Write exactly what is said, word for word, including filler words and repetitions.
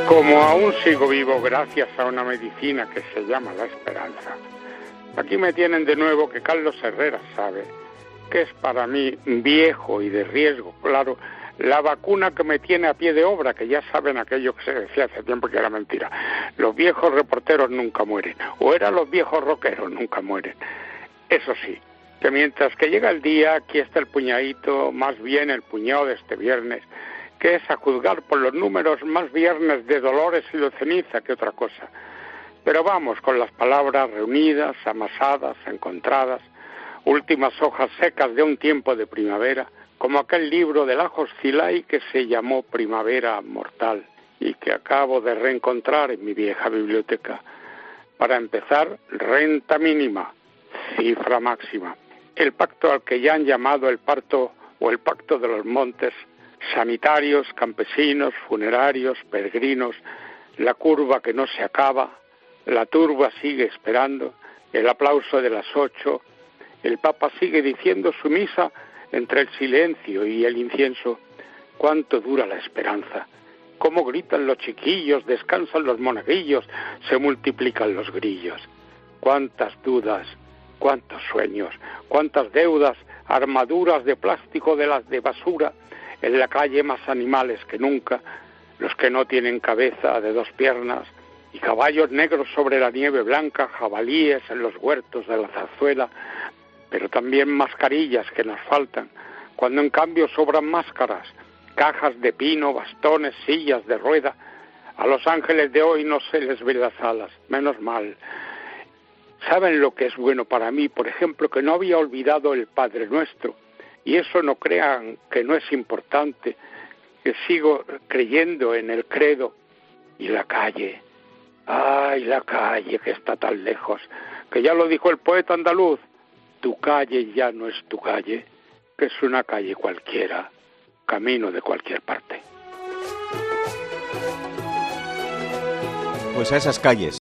Como aún sigo vivo gracias a una medicina que se llama la esperanza, aquí me tienen de nuevo que Carlos Herrera sabe que es para mí viejo y de riesgo, claro, la vacuna que me tiene a pie de obra, que ya saben aquello que se decía hace tiempo que era mentira. Los viejos reporteros nunca mueren, o eran los viejos rockeros nunca mueren. Eso sí, que mientras que llega el día, aquí está el puñadito, más bien el puñado de este viernes, que es a juzgar por los números más viernes de dolores y de ceniza que otra cosa. Pero vamos con las palabras reunidas, amasadas, encontradas, últimas hojas secas de un tiempo de primavera, como aquel libro de Lajos Szilay que se llamó Primavera Mortal y que acabo de reencontrar en mi vieja biblioteca. Para empezar, renta mínima, cifra máxima. El pacto al que ya han llamado el parto o el pacto de los montes, sanitarios, campesinos, funerarios, peregrinos, la curva que no se acaba, la turba sigue esperando, el aplauso de las ocho, el Papa sigue diciendo su misa entre el silencio y el incienso. ¿Cuánto dura la esperanza? ¿Cómo gritan los chiquillos, descansan los monaguillos, se multiplican los grillos? ¿Cuántas dudas, cuántos sueños, cuántas deudas, armaduras de plástico de las de basura? En la calle más animales que nunca, los que no tienen cabeza de dos piernas, y caballos negros sobre la nieve blanca, jabalíes en los huertos de la zarzuela, pero también mascarillas que nos faltan, cuando en cambio sobran máscaras, cajas de pino, bastones, sillas de rueda. A los ángeles de hoy no se les ve las alas, menos mal. ¿Saben lo que es bueno para mí? Por ejemplo, que no había olvidado el Padre Nuestro. Y eso no crean que no es importante, que sigo creyendo en el credo. Y la calle, ay, la calle que está tan lejos, que ya lo dijo el poeta andaluz, tu calle ya no es tu calle, que es una calle cualquiera, camino de cualquier parte. Pues a esas calles.